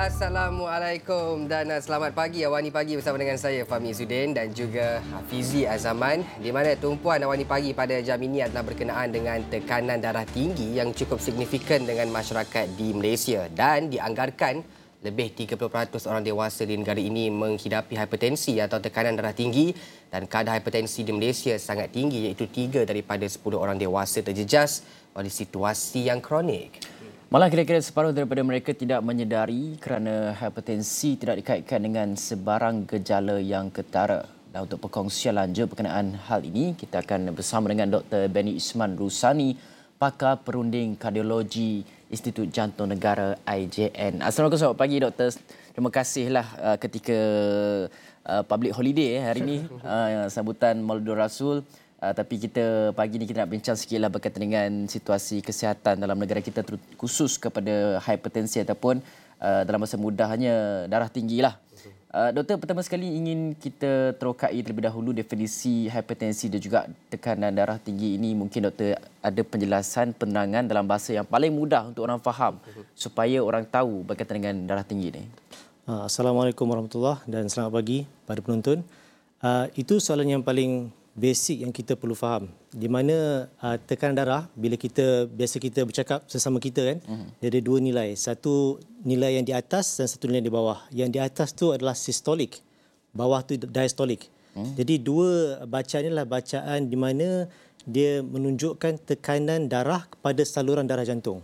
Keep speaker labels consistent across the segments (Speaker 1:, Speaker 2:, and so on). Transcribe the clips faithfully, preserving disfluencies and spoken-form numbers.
Speaker 1: Assalamualaikum dan uh, selamat pagi Awani Pagi bersama dengan saya Fahmi Zudin dan juga Hafizi Azaman, di mana tumpuan Awani Pagi pada jam ini adalah berkenaan dengan tekanan darah tinggi yang cukup signifikan dengan masyarakat di Malaysia dan dianggarkan lebih tiga puluh peratus orang dewasa di negara ini menghidapi hipertensi atau tekanan darah tinggi, dan kadar hipertensi di Malaysia sangat tinggi, iaitu tiga daripada sepuluh orang dewasa terjejas oleh situasi yang kronik.
Speaker 2: Malah kira-kira separuh daripada mereka tidak menyedari kerana hipertensi tidak dikaitkan dengan sebarang gejala yang ketara. Dan untuk perkongsian lanjut berkenaan hal ini, kita akan bersama dengan Doktor Benny Isman Rusani, pakar perunding kardiologi Institut Jantung Negara I J N. Assalamualaikum, selamat pagi Doktor. Terima kasihlah uh, ketika uh, public holiday eh, hari ini, uh, sambutan Maulidul Rasul. Uh, tapi kita pagi ni kita nak bincang sikitlah berkaitan dengan situasi kesihatan dalam negara kita, khusus kepada hipertensi ataupun uh, dalam masa mudahnya darah tinggi lah. Uh, doktor, pertama sekali ingin kita terokai terlebih dahulu definisi hipertensi dan juga tekanan darah tinggi ini. Mungkin doktor ada penjelasan, penerangan dalam bahasa yang paling mudah untuk orang faham supaya orang tahu berkaitan dengan darah tinggi ni.
Speaker 3: Assalamualaikum warahmatullahi dan selamat pagi pada penonton. Uh, itu soalan yang paling basic yang kita perlu faham, di mana uh, tekanan darah, bila kita biasa kita bercakap sesama kita kan, uh-huh. dia ada dua nilai, satu nilai yang di atas dan satu nilai yang di bawah. Yang di atas tu adalah systolic, bawah tu diastolic. Uh-huh. Jadi dua bacaan ni adalah bacaan di mana dia menunjukkan tekanan darah kepada saluran darah jantung.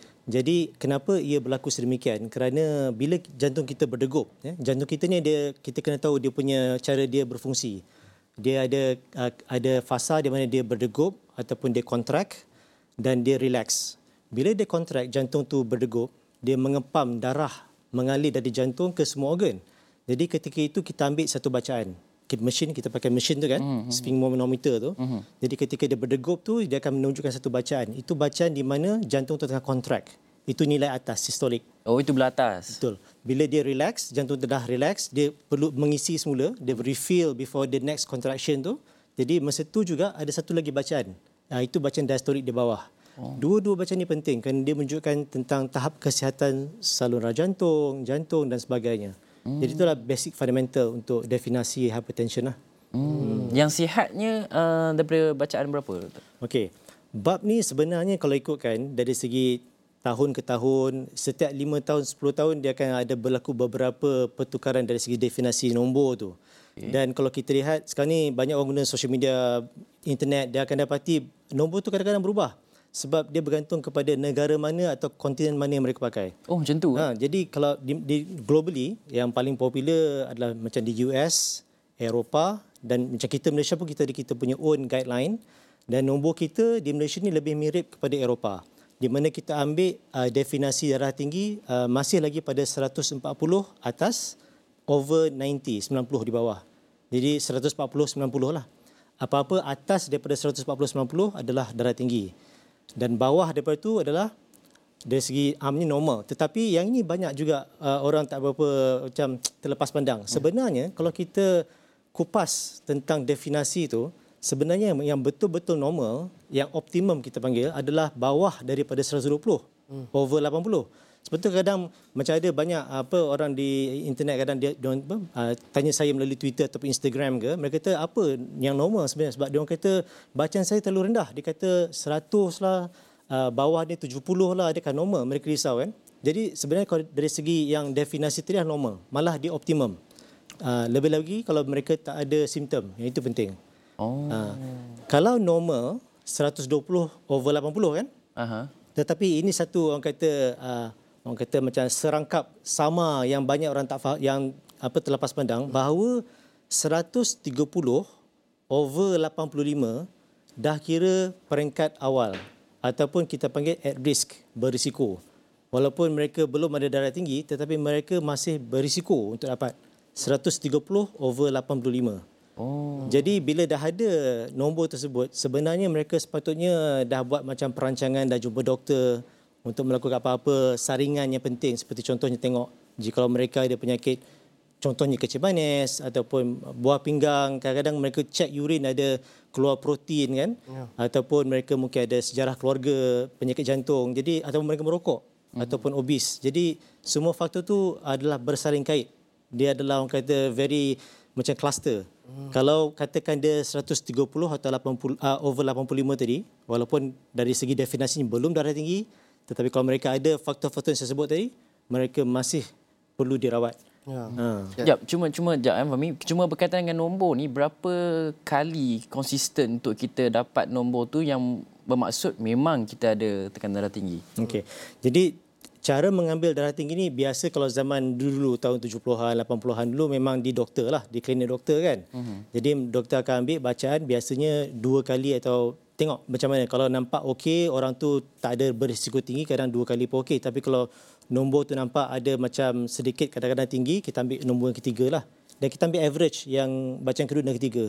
Speaker 3: Jadi kenapa ia berlaku sedemikian? Kerana bila jantung kita berdegup, ya, jantung kita ni dia, kita kena tahu dia punya cara dia berfungsi. Dia ada uh, ada fasa di mana dia berdegup ataupun dia contract dan dia relax. Bila dia contract, jantung tu berdegup, dia mengepam darah mengalir dari jantung ke semua organ. Jadi ketika itu kita ambil satu bacaan. Kita mesin, kita pakai mesin tu kan, mm-hmm. sphygmomanometer tu. Mm-hmm. Jadi ketika dia berdegup tu, dia akan menunjukkan satu bacaan. Itu bacaan di mana jantung tu tengah contract. Itu nilai atas, systolic.
Speaker 2: Oh, itu belah atas.
Speaker 3: Betul. Bila dia relax, jantung dah relax, dia perlu mengisi semula, dia refill before the next contraction tu. Jadi masa tu juga ada satu lagi bacaan. Nah, itu bacaan diastolic di bawah. Oh. Dua-dua bacaan ni penting kerana dia menunjukkan tentang tahap kesihatan saluran jantung, jantung dan sebagainya. Hmm. Jadi itulah basic fundamental untuk definisi hypertension lah.
Speaker 2: Hmm. Hmm. Yang sihatnya uh, daripada bacaan berapa?
Speaker 3: Okey. Bab ni sebenarnya kalau ikutkan dari segi tahun ke tahun, setiap lima tahun, sepuluh tahun dia akan ada berlaku beberapa pertukaran dari segi definisi nombor tu. Okay. Dan kalau kita lihat sekarang ni banyak orang guna social media, internet, dia akan dapati nombor tu kadang-kadang berubah. Sebab dia bergantung kepada negara mana atau kontinen mana yang mereka pakai.
Speaker 2: Oh, macam tu?
Speaker 3: Ha, jadi kalau di, di globally, yang paling popular adalah macam di U S, Eropah, dan macam kita Malaysia pun kita ada kita punya own guideline. Dan nombor kita di Malaysia ni lebih mirip kepada Eropah, di mana kita ambil uh, definisi darah tinggi uh, masih lagi pada seratus empat puluh atas, over sembilan puluh, sembilan puluh di bawah. Jadi seratus empat puluh, sembilan puluh lah. Apa-apa atas daripada seratus empat puluh, sembilan puluh adalah darah tinggi. Dan bawah daripada itu adalah dari segi am ni normal. Tetapi yang ini banyak juga uh, orang tak berapa macam terlepas pandang. Sebenarnya kalau kita kupas tentang definisi itu, sebenarnya yang betul-betul normal, yang optimum kita panggil adalah bawah daripada seratus dua puluh, hmm. over lapan puluh. Sebetulnya kadang macam ada banyak apa orang di internet kadang dia, dia uh, tanya saya melalui Twitter atau Instagram ke, mereka kata apa yang normal sebenarnya, sebab dia orang kata bacaan saya terlalu rendah. Dia kata seratus lah, uh, bawah dia tujuh puluh lah, dia kan normal. Mereka risau kan. Jadi sebenarnya kalau dari segi yang definisi tadi normal, malah dia optimum. Uh, lebih lagi kalau mereka tak ada simptom, yang itu penting.
Speaker 2: Oh.
Speaker 3: Uh, kalau normal seratus dua puluh over lapan puluh kan. Uh-huh. Tetapi ini satu orang kata uh, orang kata macam serangkap sama yang banyak orang tak faham, yang apa terlepas pandang, bahawa seratus tiga puluh over lapan puluh lima dah kira peringkat awal ataupun kita panggil at risk, berisiko. Walaupun mereka belum ada darah tinggi tetapi mereka masih berisiko untuk dapat seratus tiga puluh over lapan puluh lima. Oh. Jadi bila dah ada nombor tersebut, sebenarnya mereka sepatutnya dah buat macam perancangan, dah jumpa doktor untuk melakukan apa-apa saringan yang penting. Seperti contohnya tengok jika mereka ada penyakit, contohnya kecil manis ataupun buah pinggang, kadang-kadang mereka cek urin ada keluar protein kan, ya. Ataupun mereka mungkin ada sejarah keluarga penyakit jantung, jadi ataupun mereka merokok. mm-hmm. ataupun obese. Jadi semua faktor tu adalah bersaling kait. Dia adalah orang kata very macam cluster. Hmm. Kalau katakan dia seratus tiga puluh atau lapan puluh, uh, over lapan puluh lima tadi, walaupun dari segi definisi belum darah tinggi, tetapi kalau mereka ada faktor-faktor yang saya sebut tadi, mereka masih perlu dirawat.
Speaker 2: Ya. Ha. Jap, cuma cuma jap eh Fahmi, cuma berkaitan dengan nombor ni, berapa kali konsisten untuk kita dapat nombor tu yang bermaksud memang kita ada tekanan darah tinggi.
Speaker 3: Okey. Jadi cara mengambil darah tinggi ni biasa kalau zaman dulu tahun tujuh puluhan, lapan puluhan dulu memang di doktor lah, di klinik doktor kan. Uh-huh. Jadi doktor akan ambil bacaan biasanya dua kali atau tengok macam mana. Kalau nampak okey, orang tu tak ada berisiko tinggi, kadang dua kali pun okey. Tapi kalau nombor tu nampak ada macam sedikit kadang-kadang tinggi, kita ambil nombor yang ketiga lah. Dan kita ambil average yang bacaan kedua dan ketiga.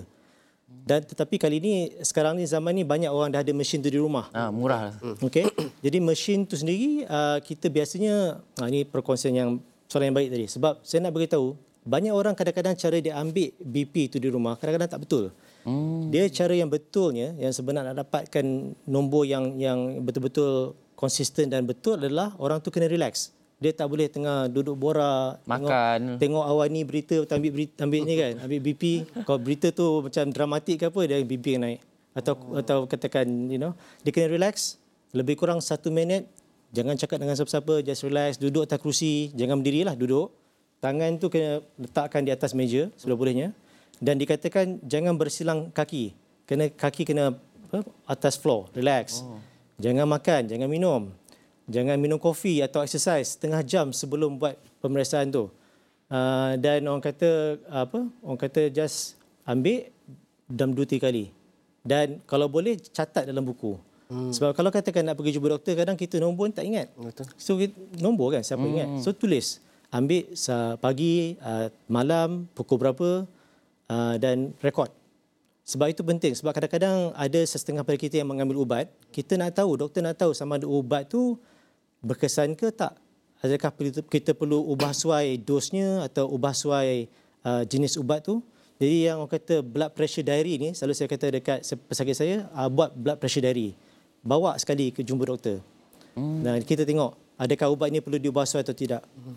Speaker 3: Dan tetapi kali ni sekarang ni zaman ni banyak orang dah ada mesin tu di rumah.
Speaker 2: Ah, murah.
Speaker 3: Okey. Jadi mesin tu sendiri uh, kita biasanya uh, ini perkongsian yang soalan yang baik tadi, sebab saya nak beritahu banyak orang kadang-kadang cara dia ambil B P tu di rumah kadang-kadang tak betul. Hmm. Dia cara yang betulnya yang sebenarnya nak dapatkan nombor yang yang betul-betul konsisten dan betul adalah orang tu kena relax. Dia tak boleh tengah duduk borak,
Speaker 2: makan,
Speaker 3: tengok, tengok awal ni berita, ambil berita, ambil ni kan, ambil B P. Kalau berita tu macam dramatik ke apa, dia B P naik. Atau oh. atau katakan, you know, dia kena relax, lebih kurang satu minit, jangan cakap dengan siapa-siapa, just relax, duduk atas kerusi, jangan berdirilah, duduk. Tangan tu kena letakkan di atas meja, sebelah bolehnya. Dan dikatakan jangan bersilang kaki, kena kaki kena apa, atas floor, relax. Oh. Jangan makan, jangan minum. Jangan minum kopi atau exercise setengah jam sebelum buat pemeriksaan tu. Uh, dan orang kata apa? Orang kata just ambil dalam dua tiga kali. Dan kalau boleh catat dalam buku. Hmm. Sebab kalau katakan nak pergi jumpa doktor, kadang kita nombor tak ingat. Betul. So nombor kan siapa hmm. ingat. So tulis. Ambil pagi, uh, malam, pukul berapa uh, dan rekod. Sebab itu penting. Sebab kadang-kadang ada setengah pada kita yang mengambil ubat. Kita nak tahu, doktor nak tahu sama ada ubat tu berkesan ke tak? Adakah kita perlu ubah suai dosnya atau ubah suai uh, jenis ubat tu? Jadi yang orang kata blood pressure diary ni, selalu saya kata dekat pesakit saya, uh, buat blood pressure diary. Bawa sekali ke jumpa doktor. Hmm. Dan kita tengok adakah ubat ni perlu diubah suai atau tidak. Hmm.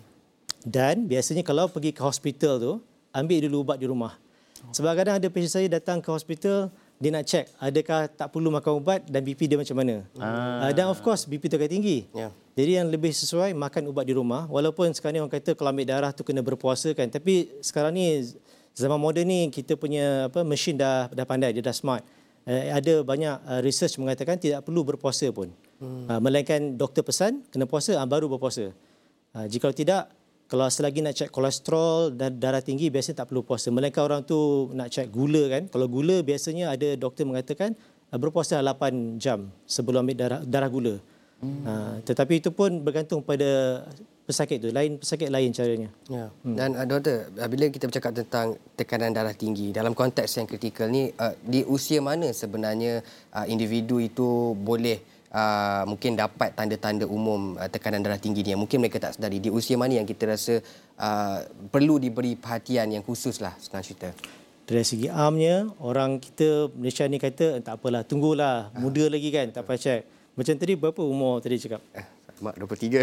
Speaker 3: Dan biasanya kalau pergi ke hospital tu, ambil dulu ubat di rumah. Sebab kadang ada pasien saya datang ke hospital, dia nak check adakah tak perlu makan ubat dan B P dia macam mana. Ah. Uh, dan of course B P tu akan tinggi. Yeah. Jadi yang lebih sesuai makan ubat di rumah. Walaupun sekarang ni orang kata kalau ambil darah tu kena berpuasa kan. Tapi sekarang ni zaman moden ni kita punya apa mesin dah dah pandai, dia dah smart. Uh, ada banyak uh, research mengatakan tidak perlu berpuasa pun. Hmm. Uh, melainkan doktor pesan kena puasa, uh, baru berpuasa. Uh, jika tidak, kalau selagi nak cek kolesterol dan darah tinggi, biasanya tak perlu puasa. Melainkan orang tu nak cek gula kan. Kalau gula biasanya ada doktor mengatakan uh, berpuasa lapan jam sebelum ambil darah, darah gula. Hmm. Uh, tetapi itu pun bergantung pada pesakit tu. Lain pesakit lain caranya.
Speaker 1: Ya. Hmm. Dan uh, doktor, bila kita bercakap tentang tekanan darah tinggi, dalam konteks yang kritikal ni, uh, di usia mana sebenarnya uh, individu itu boleh Uh, mungkin dapat tanda-tanda umum uh, tekanan darah tinggi ni yang mungkin mereka tak sedari? Di usia mana yang kita rasa uh, perlu diberi perhatian yang khusus lah, senang cerita?
Speaker 3: Dari segi amnya, orang kita Malaysia ni kata tak apalah, tunggulah, uh. muda lagi kan, tak payah check. Macam tadi berapa umur tadi cakap?
Speaker 1: Eh, mak dua puluh tiga.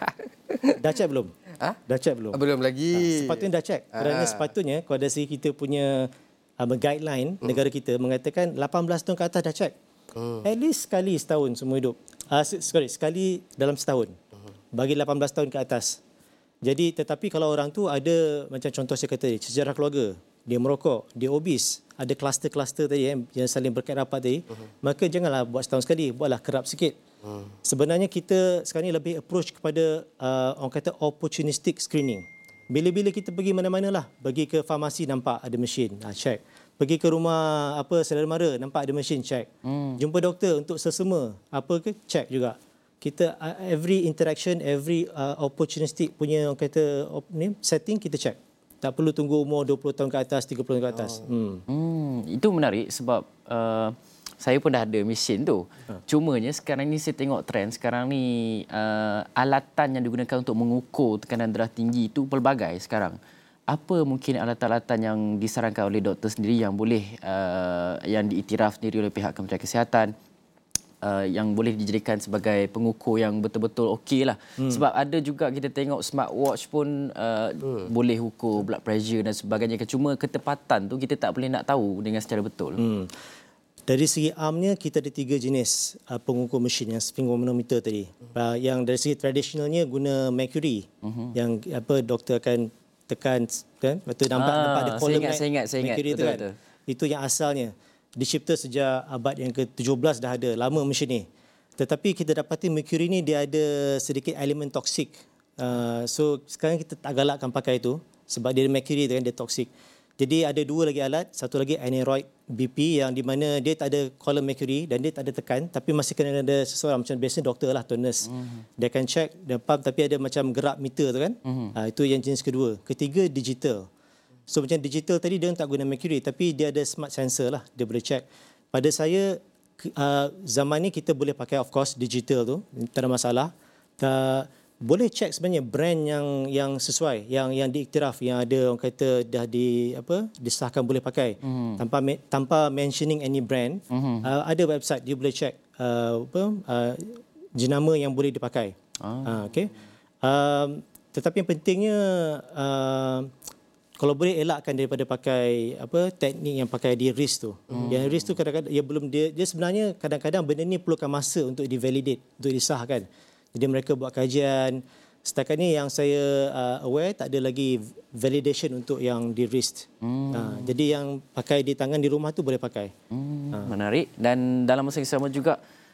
Speaker 3: Dah check belum? Ha? Dah check belum?
Speaker 1: Belum lagi.
Speaker 3: Ha, sepatutnya dah check. Kerana uh. sepatutnya kalau dari segi kita punya um, guideline hmm. negara kita mengatakan lapan belas tahun ke atas dah check. Hmm. At least sekali setahun semua hidup. Uh, sorry, sekali dalam setahun. Hmm. Bagi lapan belas tahun ke atas. Jadi tetapi kalau orang tu ada macam contoh saya kata sejarah keluarga, dia merokok, dia obes, ada kluster-kluster tadi yang, yang saling berkait rapat tadi, hmm. maka janganlah buat setahun sekali, buatlah kerap sikit. Hmm. Sebenarnya kita sekarang ni lebih approach kepada uh, orang kata opportunistic screening. Bila-bila kita pergi mana-mana lah, pergi ke farmasi nampak ada mesin, ha, check. Pergi ke rumah apa saudara mara, nampak ada mesin, check. Hmm. Jumpa doktor untuk sesama, apa ke, check juga. Kita uh, every interaction, every uh, opportunistic punya orang kata op, ni, setting kita check. Tak perlu tunggu umur dua puluh tahun ke atas, tiga puluh tahun ke atas. Oh. Hmm.
Speaker 2: Hmm, itu menarik sebab uh, saya pun dah ada mesin tu. Ha. Cumanya sekarang ni saya tengok trend sekarang ni uh, alatan yang digunakan untuk mengukur tekanan darah tinggi itu pelbagai sekarang. Apa mungkin alatan-alatan yang disarankan oleh doktor sendiri yang boleh uh, yang diiktiraf sendiri oleh pihak Kementerian Kesihatan uh, yang boleh dijadikan sebagai pengukur yang betul-betul okey lah. Hmm. Sebab ada juga kita tengok smartwatch pun uh, hmm. boleh ukur blood pressure dan sebagainya. Cuma ketepatan tu kita tak boleh nak tahu dengan secara betul.
Speaker 3: Hmm. Dari segi armnya kita ada tiga jenis uh, pengukur mesin yang sphygmomanometer tadi. Uh, yang dari segi tradisionalnya guna mercury. Uh-huh. Yang apa doktor akan tekan kan, betul nampak
Speaker 2: ah,
Speaker 3: nampak ada column
Speaker 2: saya ingat, saya ingat, saya ingat.
Speaker 3: mercury
Speaker 2: Betul,
Speaker 3: tu kan.
Speaker 2: betul.
Speaker 3: Itu yang asalnya. Dicipta sejak abad yang ke tujuh belas dah ada, lama mesin ni. Tetapi kita dapati mercury ni dia ada sedikit elemen toksik. Uh, so sekarang kita tak galakkan pakai itu sebab dia ada mercury tu kan, dia toksik. Jadi ada dua lagi alat, satu lagi aneroid B P yang di mana dia tak ada column mercury dan dia tak ada tekan, tapi masih kena ada seseorang macam biasanya doktor lah atau nurse. Mm-hmm. Dia akan check, dia pump tapi ada macam gerak meter tu kan. Mm-hmm. Uh, itu yang jenis kedua. Ketiga digital. So macam digital tadi dia tak guna mercury tapi dia ada smart sensor lah, dia boleh check. Pada saya uh, zaman ni kita boleh pakai of course digital tu, tak ada masalah. Uh, boleh check sebenarnya brand yang yang sesuai, yang yang diiktiraf, yang ada orang kata dah di apa disahkan boleh pakai mm-hmm. tanpa tanpa mentioning any brand. Mm-hmm. Uh, ada website dia boleh check uh, apa uh, jenama yang boleh dipakai. Ah. Uh, okey. Um, tetapi yang pentingnya uh, kalau boleh elakkan daripada pakai apa teknik yang pakai di wrist tu. Hmm. Yang wrist tu kadang-kadang dia belum dia, dia sebenarnya kadang-kadang benda ni perlukan masa untuk divalidate, untuk disahkan. Jadi mereka buat kajian. Setakat ni yang saya uh, aware tak ada lagi validation untuk yang di wrist. Hmm. Uh, jadi yang pakai di tangan di rumah tu boleh pakai.
Speaker 2: Hmm. Uh. Menarik. Dan dalam masa yang sama juga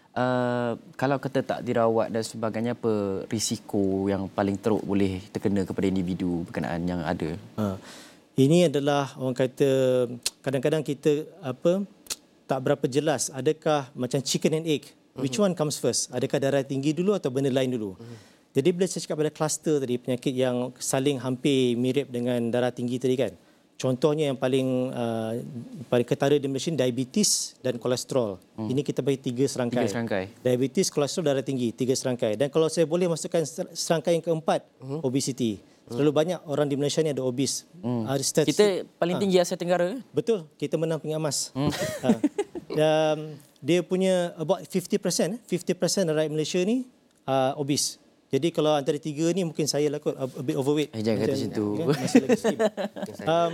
Speaker 2: uh, kalau kata tak dirawat dan sebagainya, apa risiko yang paling teruk boleh terkena kepada individu berkenaan yang ada? Uh.
Speaker 3: Ini adalah orang kata kadang-kadang kita apa tak berapa jelas adakah macam chicken and egg. Which one comes first? Adakah darah tinggi dulu atau benda lain dulu? Uh-huh. Jadi bila saya cakap pada kluster tadi, penyakit yang saling hampir mirip dengan darah tinggi tadi kan. Contohnya yang paling uh, paling ketara di Malaysia, diabetes dan kolesterol. Hmm. Ini kita bagi tiga serangkai.
Speaker 2: Tiga serangkai.
Speaker 3: Diabetes, kolesterol, darah tinggi, tiga serangkai. Dan kalau saya boleh masukkan serangkai yang keempat, uh-huh. obesity. Terlalu hmm. banyak orang di Malaysia ni ada obes. Hmm. Uh,
Speaker 2: kita paling tinggi ha. Asia Tenggara.
Speaker 3: Betul, kita menang pingat emas. Hmm. Uh, um, dia punya about fifty percent, fifty percent rakyat Malaysia ni uh, obese. Jadi kalau antara tiga ni mungkin saya lah kot a, a bit overweight.
Speaker 2: Eh, jangan kata macam tu.
Speaker 3: Kan? Masih lagi skip. um,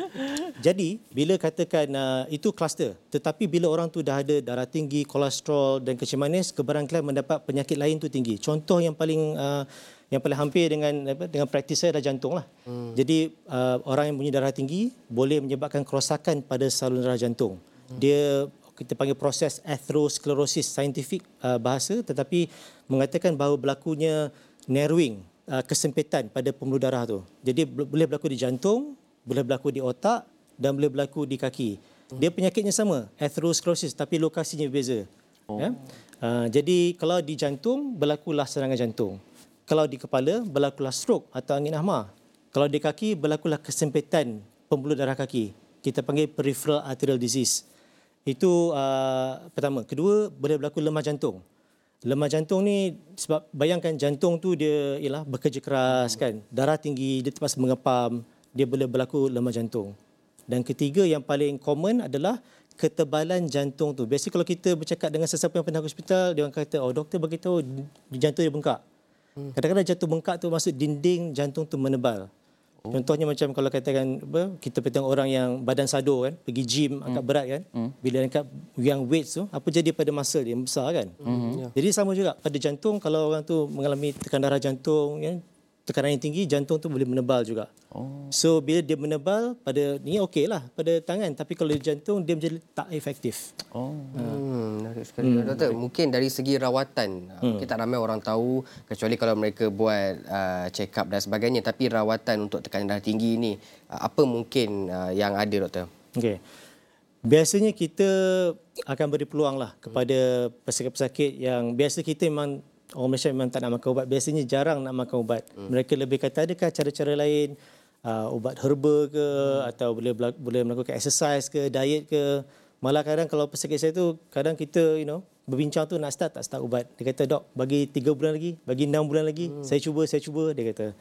Speaker 3: jadi bila katakan uh, itu kluster, tetapi bila orang tu dah ada darah tinggi, kolesterol dan kencing manis, kebarangkalian mendapat penyakit lain tu tinggi. Contoh yang paling uh, yang paling hampir dengan apa, dengan praktis saya adalah jantung lah. Hmm. Jadi uh, orang yang punya darah tinggi boleh menyebabkan kerosakan pada saluran darah jantung. Hmm. Dia kita panggil proses atherosclerosis, saintifik uh, bahasa, tetapi mengatakan bahawa berlakunya narrowing, uh, kesempitan pada pembuluh darah tu. Jadi boleh berlaku di jantung, boleh berlaku di otak dan boleh berlaku di kaki. Dia penyakitnya sama, atherosclerosis, tapi lokasinya berbeza. Oh. Ya? Uh, jadi kalau di jantung berlakulah serangan jantung. Kalau di kepala berlakulah stroke atau angin ahma. Kalau di kaki berlakulah kesempitan pembuluh darah kaki. Kita panggil peripheral arterial disease. Itu uh, pertama. Kedua, boleh berlaku lemah jantung. Lemah jantung ni sebab bayangkan jantung tu dia ialah bekerja keras kan. Darah tinggi, dia terpaksa mengepam, dia boleh berlaku lemah jantung. Dan ketiga yang paling common adalah ketebalan jantung tu. Biasanya kalau kita bercakap dengan sesiapa yang pernah ke hospital, dia orang kata, "Oh, doktor beritahu jantung dia bengkak." Hmm. Kadang-kadang jantung bengkak tu maksud dinding jantung tu menebal. Oh. Contohnya macam kalau katakan apa, kita tengok orang yang badan sado kan, pergi gym hmm. angkat berat kan, hmm. bila angkat yang weights tu, apa jadi pada muscle dia besar kan. Hmm. Jadi sama juga pada jantung, kalau orang tu mengalami tekanan darah jantung, ya, tekanan yang tinggi, jantung tu boleh menebal juga. Oh. So bila dia menebal pada ni okey lah pada tangan, tapi kalau di jantung dia menjadi tak efektif. Oh.
Speaker 1: Hmm, menarik sekali. Hmm. Doktor, mungkin dari segi rawatan, hmm. kita ramai orang tahu kecuali kalau mereka buat uh, check up dan sebagainya, tapi rawatan untuk tekanan darah tinggi ni uh, apa mungkin uh, yang ada, doktor? Okey.
Speaker 3: Biasanya kita akan beri peluang lah kepada pesakit-pesakit yang biasa kita memang orang Malaysia memang tak nak makan ubat. Biasanya jarang nak makan ubat. Hmm. Mereka lebih kata adakah cara-cara lain, uh, ubat herba ke, hmm. atau boleh boleh melakukan exercise ke, diet ke. Malah kadang kalau pesakit saya tu, kadang kita you know berbincang tu nak start tak start ubat. Dia kata, "Dok, bagi tiga bulan lagi, bagi enam bulan lagi, hmm. saya cuba, saya cuba," dia kata.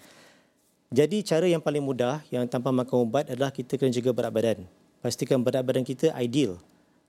Speaker 3: Jadi cara yang paling mudah yang tanpa makan ubat adalah kita kena jaga berat badan. Pastikan berat badan kita ideal.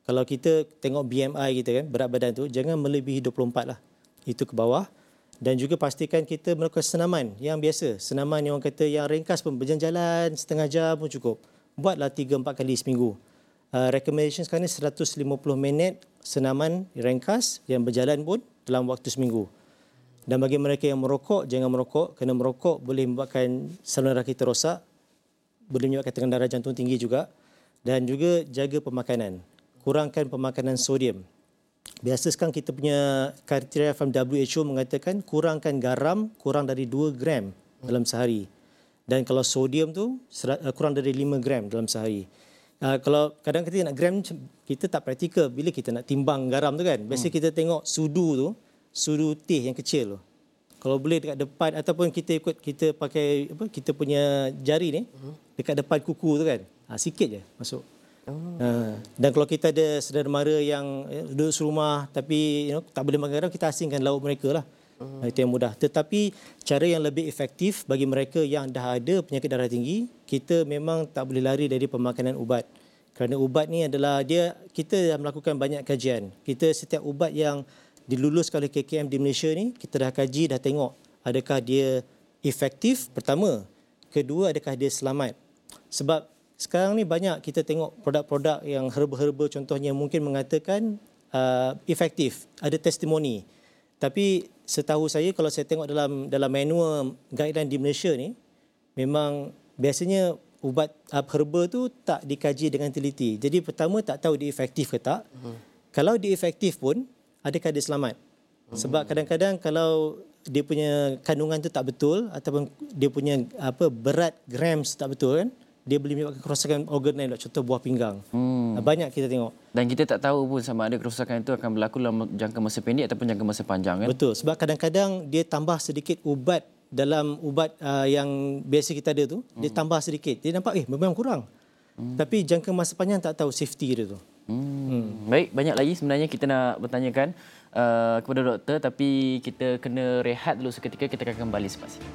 Speaker 3: Kalau kita tengok B M I kita kan, berat badan tu jangan melebihi dua puluh empat lah. Itu ke bawah. Dan juga pastikan kita melakukan senaman yang biasa. Senaman yang orang kata yang ringkas pun, berjalan-jalan setengah jam pun cukup. Buatlah tiga empat kali seminggu. Uh, recommendation sekarang ni seratus lima puluh minit senaman ringkas yang berjalan pun dalam waktu seminggu. Dan bagi mereka yang merokok, jangan merokok. Kerana merokok boleh menyebabkan saluran darah kita rosak. Boleh menyebabkan tekanan darah jantung tinggi juga. Dan juga jaga pemakanan. Kurangkan pemakanan sodium. Biasa sekarang kita punya kriteria from W H O mengatakan kurangkan garam kurang dari dua gram dalam sehari. Dan kalau sodium tu kurang dari lima gram dalam sehari. Uh, kalau kadang kita nak gram, kita tak praktikal bila kita nak timbang garam tu kan. Biasa hmm. kita tengok sudu tu, sudu teh yang kecil tu. Kalau boleh dekat depan ataupun kita ikut kita pakai apa kita punya jari ni hmm. dekat depan kuku tu kan. Ha, sikit je masuk. Oh. Uh, dan kalau kita ada saudara mara yang duduk serumah tapi you know, tak boleh makan garam, kita asingkan lauk mereka lah. Oh. Itu yang mudah. Tetapi cara yang lebih efektif bagi mereka yang dah ada penyakit darah tinggi, kita memang tak boleh lari dari pemakanan ubat. Kerana ubat ni adalah dia, kita dah melakukan banyak kajian. Kita setiap ubat yang diluluskan oleh K K M di Malaysia ni, kita dah kaji, dah tengok adakah dia efektif pertama. Kedua, adakah dia selamat. Sebab sekarang ni banyak kita tengok produk-produk yang herba-herba contohnya mungkin mengatakan uh, efektif, ada testimoni. Tapi setahu saya kalau saya tengok dalam dalam manual guideline di Malaysia ni, memang biasanya ubat uh, herba tu tak dikaji dengan teliti. Jadi pertama tak tahu dia efektif ke tak. Hmm. Kalau dia efektif pun, adakah dia selamat? Hmm. Sebab kadang-kadang kalau dia punya kandungan tu tak betul ataupun dia punya apa berat grams tak betul kan, dia boleh menyebabkan kerosakan organ lain, contoh buah pinggang. Hmm. Banyak kita tengok.
Speaker 2: Dan kita tak tahu pun sama ada kerosakan itu akan berlaku dalam jangka masa pendek ataupun jangka masa panjang kan?
Speaker 3: Betul. Sebab kadang-kadang dia tambah sedikit ubat dalam ubat uh, yang biasa kita ada tu, hmm. dia tambah sedikit. Dia nampak eh memang kurang. Hmm. Tapi jangka masa panjang tak tahu safety dia tu.
Speaker 2: Hmm. Hmm. Baik, banyak lagi sebenarnya kita nak bertanyakan uh, kepada doktor, tapi kita kena rehat dulu seketika. Kita akan kembali selepas ini.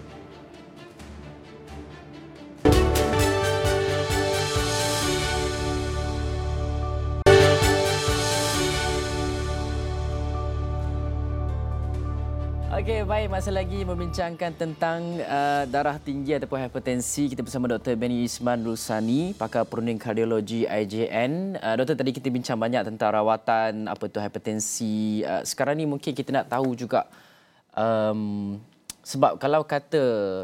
Speaker 2: Okey, baik, masa lagi membincangkan tentang uh, darah tinggi ataupun hipertensi. Kita bersama Doktor Benny Isman Rusani, pakar perunding kardiologi I J N. Uh, doktor, tadi kita bincang banyak tentang rawatan apa itu hipertensi. Uh, sekarang ni mungkin kita nak tahu juga um, sebab kalau kata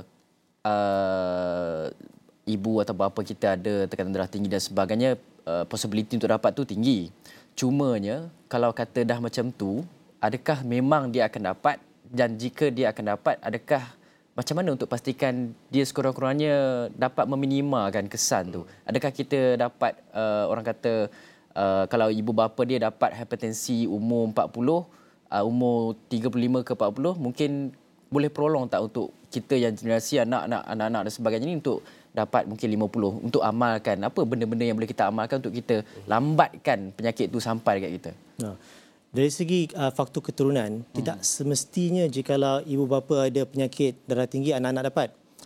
Speaker 2: uh, ibu atau bapa kita ada tekanan darah tinggi dan sebagainya, uh, possibility untuk dapat tu tinggi. Cumanya kalau kata dah macam tu, adakah memang dia akan dapat? Dan jika dia akan dapat, adakah macam mana untuk pastikan dia sekurang-kurangnya dapat meminimalkan kesan tu? Adakah kita dapat, uh, orang kata, uh, kalau ibu bapa dia dapat hipertensi umur empat puluh, uh, umur tiga puluh lima ke empat puluh, mungkin boleh prolong tak untuk kita yang generasi anak-anak, anak-anak dan sebagainya ni untuk dapat mungkin lima puluh, untuk amalkan apa benda-benda yang boleh kita amalkan untuk kita lambatkan penyakit tu sampai dekat kita?
Speaker 3: Nah. Dari segi uh, faktor keturunan, hmm. tidak semestinya jikalau ibu bapa ada penyakit darah tinggi, anak-anak dapat.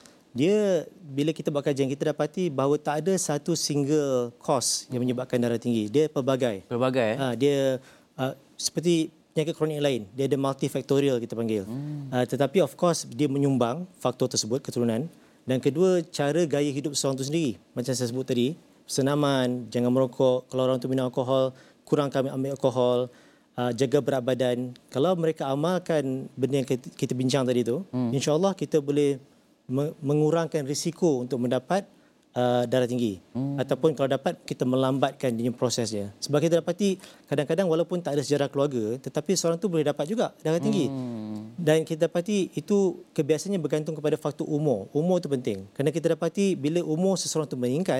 Speaker 3: Dia, bila kita buat kajian, kita dapati bahawa tak ada satu single cause yang menyebabkan darah tinggi. Dia pelbagai.
Speaker 2: Pelbagai?
Speaker 3: Uh, dia uh, seperti penyakit kronik lain. Dia ada multifactorial kita panggil. Hmm. Uh, tetapi of course, dia menyumbang faktor tersebut, keturunan. Dan kedua, cara gaya hidup seorang itu sendiri. Macam saya sebut tadi, senaman, jangan merokok. Kalau orang tu minum alkohol, kurangkan ambil alkohol. Uh, jaga berat badan. Kalau mereka amalkan benda yang kita, kita bincang tadi tu, hmm. insya-Allah kita boleh me- mengurangkan risiko untuk mendapat uh, darah tinggi. Hmm. Ataupun kalau dapat, kita melambatkan dia prosesnya. Sebab kita dapati kadang-kadang walaupun tak ada sejarah keluarga, tetapi seorang tu boleh dapat juga darah tinggi. Hmm. Dan kita dapati itu kebiasaannya bergantung kepada faktor umur. Umur tu penting. Kerana kita dapati bila umur seseorang tu meningkat,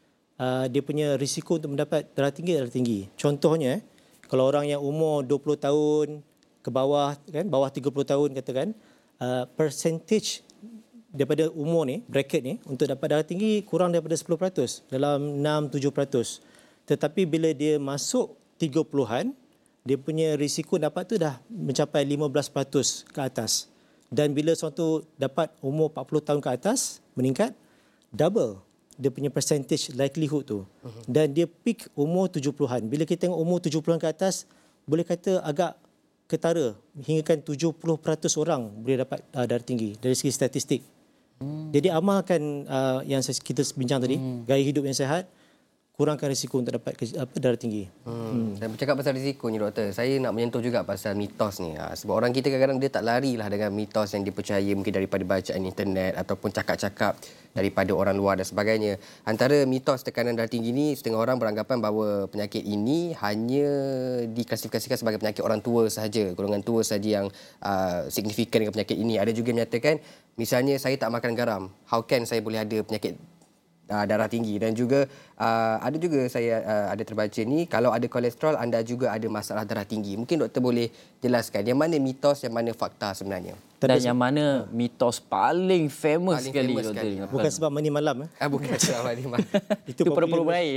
Speaker 3: uh, dia punya risiko untuk mendapat darah tinggi adalah tinggi. Contohnya, kalau orang yang umur dua puluh tahun ke bawah, kan, bawah tiga puluh tahun katakan, uh, percentage daripada umur ni, bracket ni, untuk dapat darah tinggi kurang daripada sepuluh peratus, dalam enam tujuh peratus. Tetapi bila dia masuk tiga puluhan, dia punya risiko dapat tu dah mencapai lima belas peratus ke atas. Dan bila seorang tu dapat umur empat puluh tahun ke atas, meningkat, double. dia punya percentage likelihood tu. Uh-huh. Dan dia peak umur tujuh puluhan. Bila kita tengok umur tujuh puluhan ke atas, boleh kata agak ketara. Hinggakan tujuh puluh peratus orang boleh dapat uh, darah tinggi dari segi statistik. Hmm. Jadi amalkan uh, yang kita bincang tadi, hmm. gaya hidup yang sihat, kurangkan risiko untuk dapat apa, darah tinggi.
Speaker 1: Hmm. Hmm. Dan bercakap pasal risiko ni doktor, saya nak menyentuh juga pasal mitos ni. Ha, sebab orang kita kadang-kadang dia tak larilah dengan mitos yang dipercaya mungkin daripada bacaan internet ataupun cakap-cakap daripada orang luar dan sebagainya. Antara mitos tekanan darah tinggi ni, setengah orang beranggapan bahawa penyakit ini hanya diklasifikasikan sebagai penyakit orang tua sahaja, golongan tua sahaja yang uh, signifikan dengan penyakit ini. Ada juga menyatakan, misalnya saya tak makan garam, how can saya boleh ada penyakit Uh, darah tinggi. Dan juga uh, ada juga saya uh, ada terbaca ni, kalau ada kolesterol anda juga ada masalah darah tinggi. Mungkin doktor boleh jelaskan yang mana mitos, yang mana fakta sebenarnya,
Speaker 2: dan yang mana mitos paling famous
Speaker 1: paling
Speaker 2: sekali,
Speaker 1: famous
Speaker 2: doktor.
Speaker 1: sekali.
Speaker 3: Bukan sebab mani malam. Eh?
Speaker 1: Ah, bukan sebab mani malam.
Speaker 3: Itu
Speaker 2: Itu perlu air.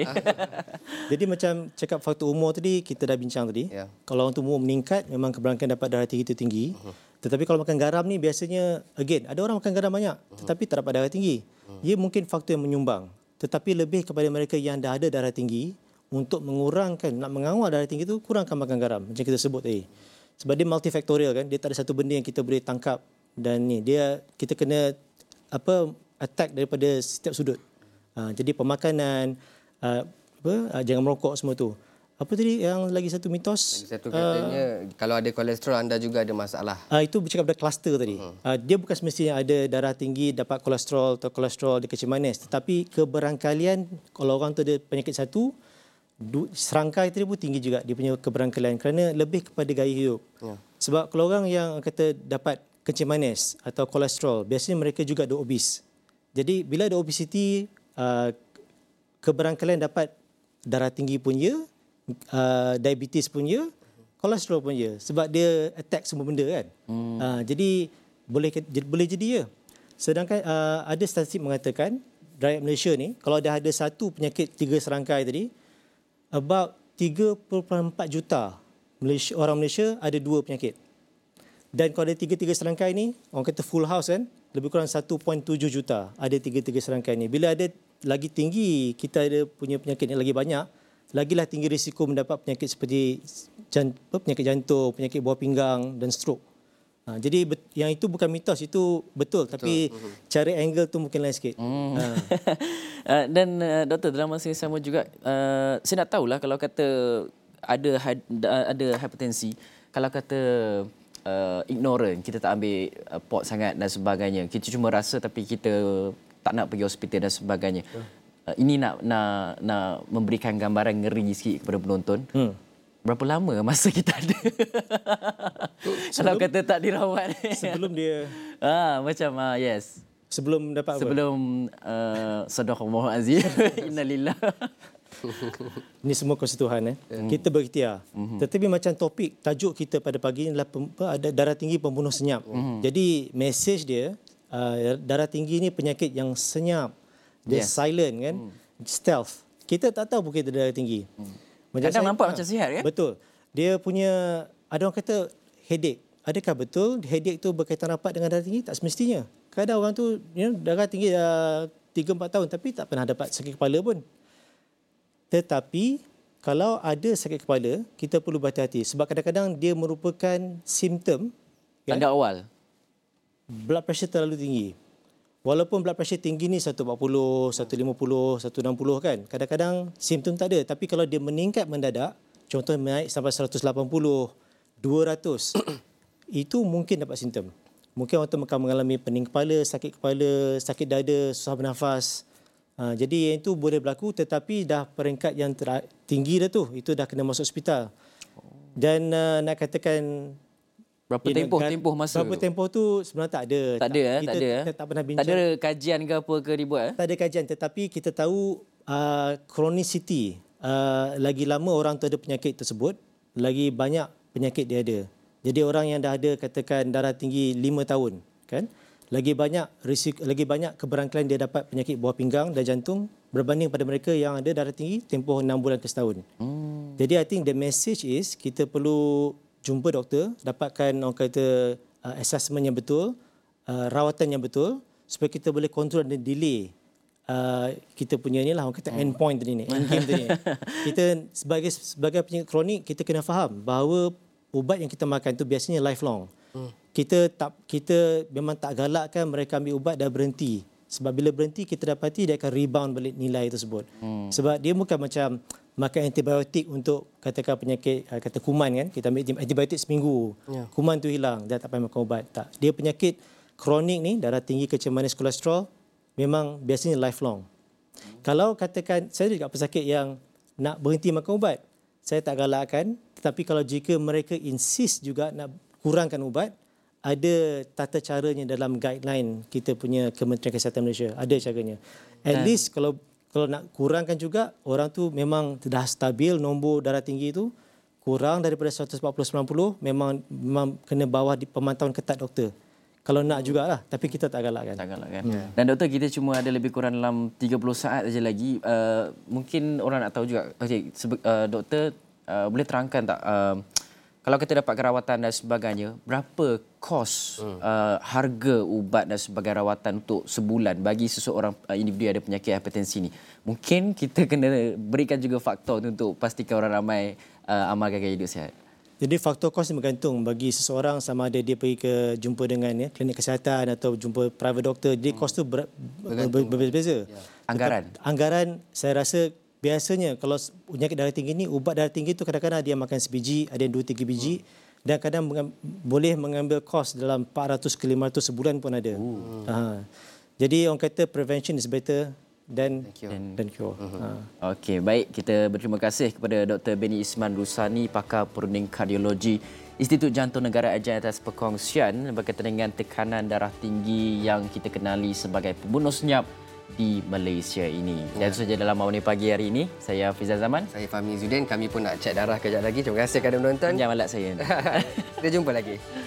Speaker 3: Jadi macam cakap faktor umur tadi, kita dah bincang tadi. Yeah. Kalau orang tu umur meningkat, memang keberangkatan dapat darah tinggi itu tinggi. Uh-huh. Tetapi kalau makan garam ni biasanya, again, ada orang makan garam banyak, uh-huh. tetapi tak dapat darah tinggi. Ia mungkin faktor yang menyumbang. Tetapi lebih kepada mereka yang dah ada darah tinggi, untuk mengurangkan, nak mengawal darah tinggi itu, kurangkan makan garam. Macam kita sebut tadi. Sebab dia multifaktorial kan, dia tak ada satu benda yang kita boleh tangkap. Dan ni, dia kita kena apa attack daripada setiap sudut. Ha, jadi pemakanan, uh, apa, uh, jangan merokok semua tu. Apa tadi yang lagi satu mitos?
Speaker 1: Lagi satu katanya, uh, kalau ada kolesterol anda juga ada masalah.
Speaker 3: Uh, itu bercakap pada kluster tadi. Uh-huh. Uh, dia bukan semestinya ada darah tinggi dapat kolesterol atau kolesterol dia kecil manis. Tetapi keberangkalian, kalau orang tu ada penyakit satu, du, serangkai tadi pun tinggi juga dia punya keberangkalian kerana lebih kepada gaya hidup. Yeah. Sebab kalau orang yang kata dapat kecil manis atau kolesterol, biasanya mereka juga ada obes. Jadi bila ada obesity, uh, keberangkalian dapat darah tinggi pun ya, Uh, diabetes pun ya, kolesterol pun ya, sebab dia attack semua benda kan. Hmm. Uh, jadi boleh boleh jadi ya. Sedangkan uh, ada statistik mengatakan rakyat Malaysia ni kalau dah ada satu penyakit tiga serangkai tadi, about tiga perpuluhan empat juta Malaysia, orang Malaysia ada dua penyakit. Dan kalau ada tiga-tiga serangkai ni, orang kata full house kan, lebih kurang satu perpuluhan tujuh juta ada tiga-tiga serangkai ni. Bila ada lagi tinggi, kita ada punya penyakit yang lagi banyak, lagilah tinggi risiko mendapat penyakit seperti jant, penyakit jantung, penyakit buah pinggang dan stroke. Ha, jadi yang itu bukan mitos, itu betul. betul. Tapi uh-huh. cara angle tu mungkin lain sikit. Hmm. Ha.
Speaker 2: uh, dan uh, doktor, dalam masa yang sama juga, uh, saya nak tahulah kalau kata ada ada hipertensi, kalau kata uh, ignorant, kita tak ambil uh, pot sangat dan sebagainya, kita cuma rasa tapi kita tak nak pergi hospital dan sebagainya. Uh. Uh, ini nak nak nak memberikan gambaran ngeri sikit kepada penonton. Hmm. Berapa lama masa kita ada? Kalau kata tak dirawat.
Speaker 3: Sebelum dia
Speaker 2: ah macam ah yes.
Speaker 3: Sebelum dapat apa?
Speaker 2: Sebelum uh, sadaqallahu azim. Innalillah.
Speaker 3: Ini semua kuasa Tuhan eh. Hmm. Kita berikhtiar. Hmm. Tetapi macam topik tajuk kita pada pagi ini adalah ada darah tinggi pembunuh senyap. Hmm. Jadi mesej dia, uh, darah tinggi ni penyakit yang senyap. Dia yes. silent kan, hmm. stealth. Kita tak tahu pun kita darah tinggi. Hmm.
Speaker 2: Kadang saya, nampak ha, macam sihat kan?
Speaker 3: Betul. Dia punya, ada orang kata headache. Adakah betul headache tu berkaitan rapat dengan darah tinggi? Tak semestinya. Kadang orang tu you know, darah tinggi dah tiga empat tahun tapi tak pernah dapat sakit kepala pun. Tetapi kalau ada sakit kepala, kita perlu berhati-hati. Sebab kadang-kadang dia merupakan simptom.
Speaker 2: Tanda kan? Awal.
Speaker 3: Blood pressure terlalu tinggi. Walaupun blood pressure tinggi ni seratus empat puluh, seratus lima puluh, seratus enam puluh kan. Kadang-kadang simptom tak ada. Tapi kalau dia meningkat mendadak, contoh naik sampai seratus lapan puluh, dua ratus, itu mungkin dapat simptom. Mungkin orang tu akan mengalami pening kepala, sakit kepala, sakit dada, susah bernafas. Ha, jadi yang itu boleh berlaku tetapi dah peringkat yang ter- tinggi dah tu. Itu dah kena masuk hospital. Dan uh, nak katakan...
Speaker 2: Berapa tempoh tempoh masa?
Speaker 3: Berapa tempoh tu sebenarnya tak ada.
Speaker 2: Tak ada
Speaker 3: tak,
Speaker 2: kita,
Speaker 3: tak ada. Kita tak pernah bincang.
Speaker 2: Tak ada kajian ke apa ke dibuat eh?
Speaker 3: Tak ada kajian tetapi kita tahu uh, chronicity. Uh, lagi lama orang tu ada penyakit tersebut, lagi banyak penyakit dia ada. Jadi orang yang dah ada katakan darah tinggi lima tahun, kan? Lagi banyak risiko, lagi banyak keberangkalian dia dapat penyakit buah pinggang dan jantung berbanding pada mereka yang ada darah tinggi tempoh enam bulan ke setahun. Hmm. Jadi I think the message is kita perlu jumpa doktor, dapatkan orang kata uh, assessment yang betul, uh, rawatan yang betul supaya kita boleh kontrol dan delay uh, kita punya ni lah, orang kata end point tadi ni, end game tadi ni. Kita sebagai sebagai penyakit kronik, kita kena faham bahawa ubat yang kita makan tu biasanya lifelong. Hmm. Kita tak kita memang tak galakkan mereka ambil ubat dah berhenti. Sebab bila berhenti kita dapati dia akan rebound balik nilai tersebut. Hmm. Sebab dia bukan macam makan antibiotik untuk katakan penyakit kata kuman kan, kita ambil antibiotik seminggu. Yeah. Kuman tu hilang, dah tak payah makan ubat. Tak. Dia penyakit kronik ni, darah tinggi, kecil manis, kolesterol, memang biasanya lifelong. Hmm. Kalau katakan, saya juga pesakit yang nak berhenti makan ubat, saya tak galakkan. Tetapi kalau jika mereka insist juga nak kurangkan ubat, ada tata caranya dalam guideline kita punya Kementerian Kesihatan Malaysia. Ada caranya. At hmm. least kalau kalau nak kurangkan juga, orang tu memang dah stabil nombor darah tinggi tu, kurang daripada seratus empat puluh sembilan puluh, memang, memang kena bawah di pemantauan ketat doktor. Kalau nak jugalah, tapi kita tak galakkan.
Speaker 2: Tak galakkan. Yeah. Dan doktor, kita cuma ada lebih kurang dalam tiga puluh saat saja lagi. Uh, mungkin orang nak tahu juga. Okey, uh, doktor uh, boleh terangkan tak uh, kalau kita dapat rawatan dan sebagainya, berapa kos hmm. uh, harga ubat dan sebagainya rawatan untuk sebulan bagi seseorang uh, individu yang ada penyakit hipertensi ni? Mungkin kita kena berikan juga faktor untuk pastikan orang ramai uh, amalkan gaya hidup sihat.
Speaker 3: Jadi faktor kos ni bergantung bagi seseorang, sama ada dia pergi ke jumpa dengan ya, klinik kesihatan atau jumpa private doctor. Jadi kos tu ber, ber, ber, berbeza-beza. Ya.
Speaker 2: Anggaran?
Speaker 3: Tentang, anggaran saya rasa biasanya kalau penyakit darah tinggi ni, ubat darah tinggi tu kadang-kadang dia makan sebiji, ada yang dua tiga biji. Hmm. Dan kadang mengam, boleh mengambil kos dalam empat ratus ke lima ratus sebulan pun ada. Hmm. Ha. Jadi orang kata prevention is better dan dan cure. Uh-huh.
Speaker 2: Ha. Okey, baik, kita berterima kasih kepada Doktor Benny Isman Rusani, pakar perunding kardiologi Institut Jantung Negara Ajan, atas perkongsian berkaitan dengan tekanan darah tinggi yang kita kenali sebagai pembunuh senyap di Malaysia ini. Dan itu saja dalam Awani Pagi hari ini. Saya Hafiz Zaman.
Speaker 1: Saya Fahmi Zudin. Kami pun nak cek darah kejap lagi. Terima kasih kerana menonton.
Speaker 2: Jangan malak saya.
Speaker 1: Kita jumpa lagi.